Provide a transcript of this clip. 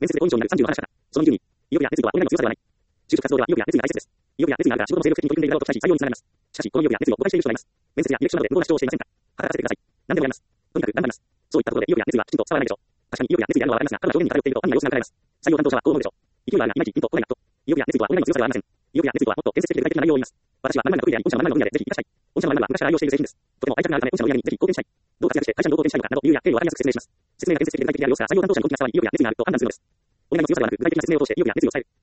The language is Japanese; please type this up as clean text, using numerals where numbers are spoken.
面接で5以上になる30の話だった。その2級に、意欲や熱意とは俺らの強さではない。就職活動では意欲や熱意が大切です。意欲や熱意があるから仕事の精力的に取り組んでいるだろうと期待し採用につながります。しかし、この意欲や熱意を誤解している人がいます。面接や履歴書などで無謀な主張をしていませんか？働かせてください。何でもやります。とにかく頑張ります。そういったところで意欲や熱意はきちんと伝わらないでしょう。確かに意欲や熱意であるのはわかりますが、彼は上限に偏っていると案外様子が伺えます。採用担当者はこう思うでしょう。勢いはあるがいまいちピンとこないなと。意欲や熱意とは俺らの強さではありません。意欲や熱意とはもっと建設的で具体的な内容を言います。私は〇〇が得意であり、御社の〇〇の分野でぜひ活かしたい。御社の〇〇は昔から愛用している製品です。とても愛着があるため御社の売り上げにぜひ貢献したい。どう活躍して会社にどう貢献したいのかなど理由や経緯をわかりやすく説明します。説明が建設的で具体的である様子が採用担当者の動機が伝わり意欲や熱意があると判断するのです。俺らの強さではなく具体的な説明を通して意欲や熱意を伝える。